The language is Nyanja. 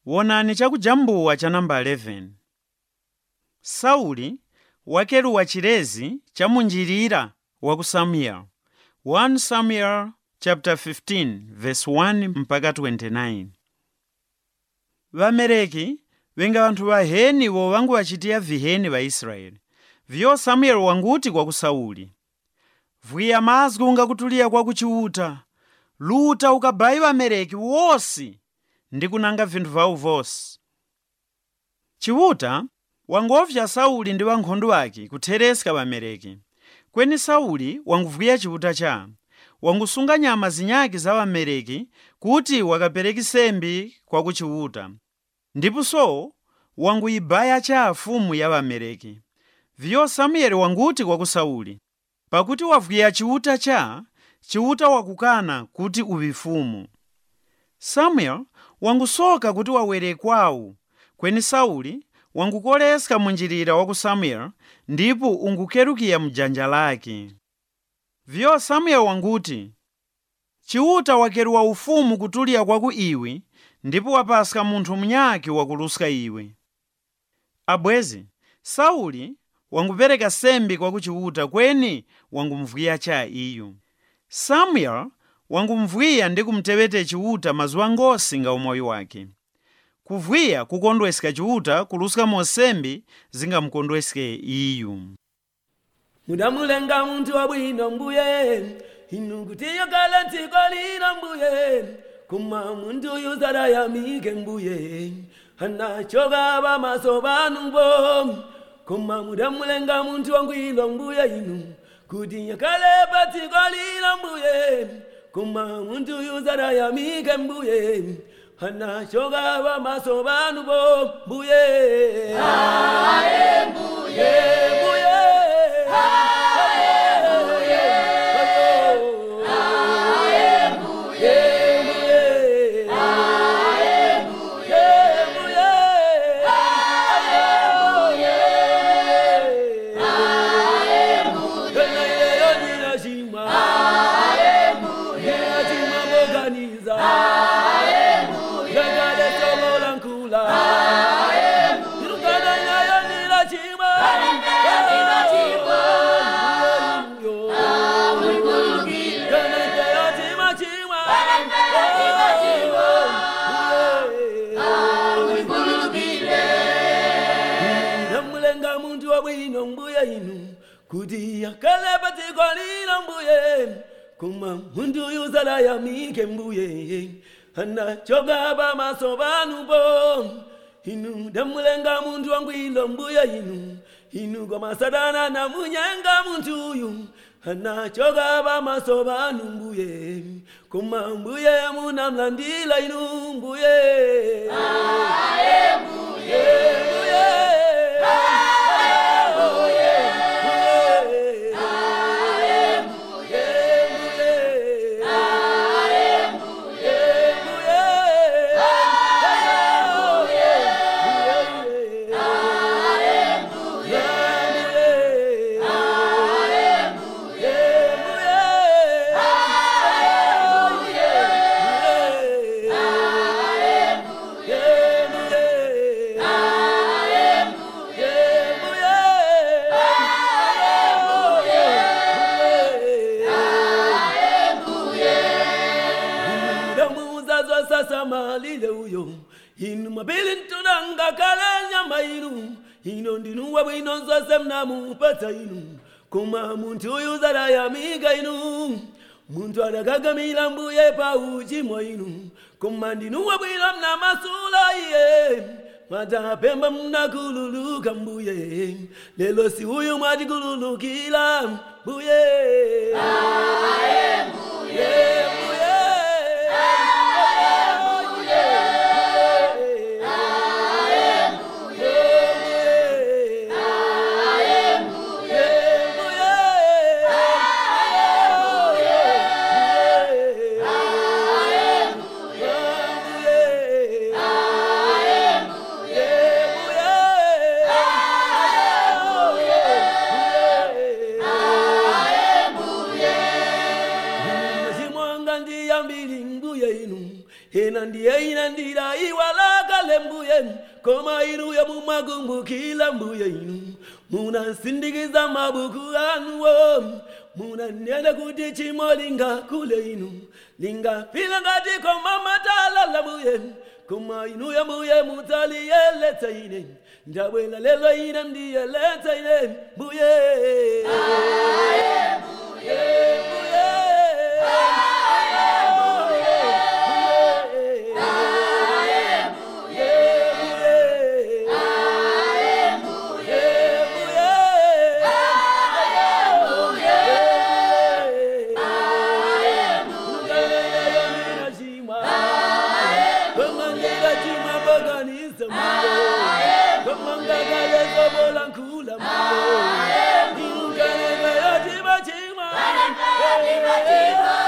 Wonani chakujambuwa cha namba 11. Sauli wakeruwa chilezi cha munjirira wa ku Samuel. 1 Samuel chapter 15 verse 1 mpaka 29. Vameleki venga vanthu vaheni vo vangu vachitiya viheni va Israeli. Vyo Samuel wanguti kwa ku Sauli, vuya mazwi ungakutuliya kwa kuchiuta, luta ukabayi vameleki wosi ndi kunanga vinthu vawo vosi. Chiuta wangovya Sauli ndi wankhondo wake kuthereska vameleki. Kweni Sauli wanguvuya chiuta cha, wangusunga nyama zinyaki za vameleki kuti wakapereki sembi kwa kuchiuta. Ndiponso wanguyibaya cha afumu ya vameleki. Vyo Samueli wanguti kwa ku Sauli, pakuti wavuya chiuta cha, chiuta wakukana kuti uvifumu. Samuel wangusoka kuti wawere kwawo. Kweni Sauli wangukoleska munjirira wa ku Samuel ndipo ungukerukiya mjanja lake. Vyo Samuel wanguti, chiuta wakeruwa ufumu kutuliya kwaku iwe ndipo wapaska munthu mnyaki wakuluska iwe. Abwezi, Sauli wangupereka sembi kwa kuchiuta kweni wangumvuya cha iyo. Samuel wangumvuya ndi kumtewete chiuta mazuwa ngosi nga umoyo wake. Kuvuya kukondweska chiuta kuluska mosembi zingamukondweske iyo. Mudamulenga muntu wabwino mbuye, inukutiyo kala tikolina mbuye, kuma muntu yuzara ya mige mbuye, anachoga ba masobanu bo, kuma mudamulenga muntu wangwilo mbuye inu, kutiyo kala tikolina mbuye, kuma muntu yuzara ya mige mbuye, anachoga ba masobanu bo mbuye. Ae mbuye, mbuye. Kudia kaleba tikolina mbuye, kuma mundu yuzala ya mike mbuye, anachoga ba masobanu bo, inu damulenga mundu wangwilo mbuye inu kwa masadana na munyanga mundu yu, anachoga ba masobanu mbuye, kuma mbuye munamlandila inu mbuye. Ae mbuye, mbuye. Inu mabili tunanga kalenya mainu, ino ndinu wabwino nzose mnamupata inu, kuma muntu yuzara ya miga inu, muntu adagagamila mbuye pa uchimo inu, kuma ndinu wabwino mnamasula iye, matapemba mnakululuka mbuye, lelo si huyu mwatikululukila mbuye. Ae mbuye. mbuye koma inu ya mumakumbukila mbuye inu munasindikiza mabuku anuwo munanena kuti chimo lingakule inu lingafila ngati koma matalala mbuye koma inu ya mbuye mutaliyeleta ine ndabwela lelo ine ndiyeleta ine mbuye Bye.